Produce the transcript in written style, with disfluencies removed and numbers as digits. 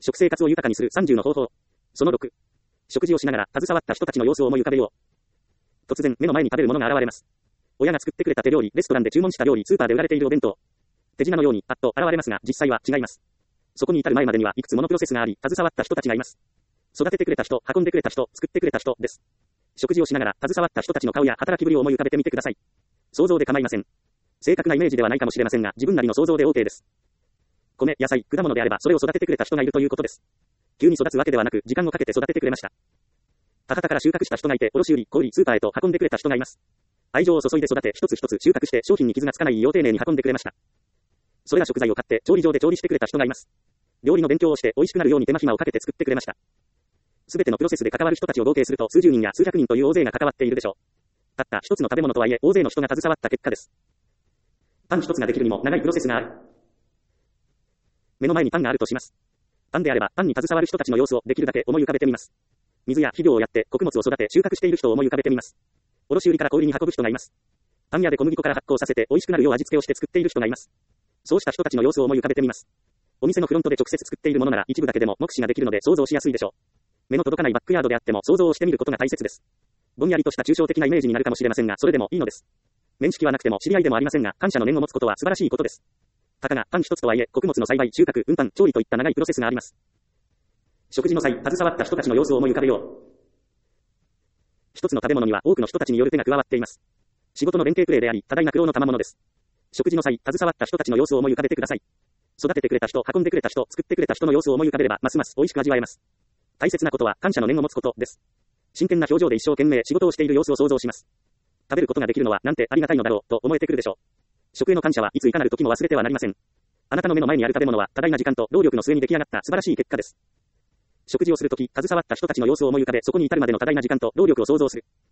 食生活を豊かにする30の方法。その6。食事をしながら携わった人たちの様子を思い浮かべよう。突然、目の前に食べるものが現れます。親が作ってくれた手料理、レストランで注文した料理、スーパーで売られているお弁当。手品のように、パッと現れますが、実際は違います。そこに至る前までには、いくつものプロセスがあり、携わった人たちがいます。育ててくれた人、運んでくれた人、作ってくれた人です。食事をしながら、携わった人たちの顔や働きぶりを思い浮かべてみてください。想像で構いません。正確なイメージではないかもしれませんが、自分なりの想像で OK です。米、野菜、果物であれば、それを育ててくれた人がいるということです。急に育つわけではなく、時間をかけて育ててくれました。田畑から収穫した人がいて、卸売、小売、スーパーへと運んでくれた人がいます。愛情を注いで育て、一つ一つ収穫して商品に傷がつかないよう丁寧に運んでくれました。それら食材を買って、調理場で調理してくれた人がいます。料理の勉強をして美味しくなるように手間暇をかけて作ってくれました。すべてのプロセスで関わる人たちを合計すると、数十人や数百人という大勢が関わっているでしょう。たった一つの食べ物とはいえ、大勢の人が携わった結果です。パン一つができるにも長いプロセスがある。目の前にパンがあるとします。パンであれば、パンに携わる人たちの様子をできるだけ思い浮かべてみます。水や肥料をやって穀物を育て収穫している人を思い浮かべてみます。卸売から小売に運ぶ人がいます。パン屋で小麦粉から発酵させて美味しくなるよう味付けをして作っている人がいます。そうした人たちの様子を思い浮かべてみます。お店のフロントで直接作っているものなら一部だけでも目視ができるので想像しやすいでしょう。目の届かないバックヤードであっても想像をしてみることが大切です。ぼんやりとした抽象的なイメージになるかもしれませんが、それでもいいのです。面識はなくても知り合いでもありませんが、感謝の念を持つことは素晴らしいことです。たかがパン一つとはいえ、穀物の栽培、収穫、運搬、調理といった長いプロセスがあります。食事の際、携わった人たちの様子を思い浮かべよう。一つの食べ物には多くの人たちによる手が加わっています。仕事の連携プレーであり、多大な苦労の賜物です。食事の際、携わった人たちの様子を思い浮かべてください。育ててくれた人、運んでくれた人、作ってくれた人の様子を思い浮かべれば、ますます美味しく味わえます。大切なことは、感謝の念を持つことです。真剣な表情で一生懸命仕事をしている様子を想像します。食べることができるのはなんてありがたいのだろう、と思えてくるでしょう。食への感謝はいついかなる時も忘れてはなりません。あなたの目の前にある食べ物は、多大な時間と労力の末に出来上がった素晴らしい結果です。食事をするとき、携わった人たちの様子を思い浮かべ、そこに至るまでの多大な時間と労力を想像する。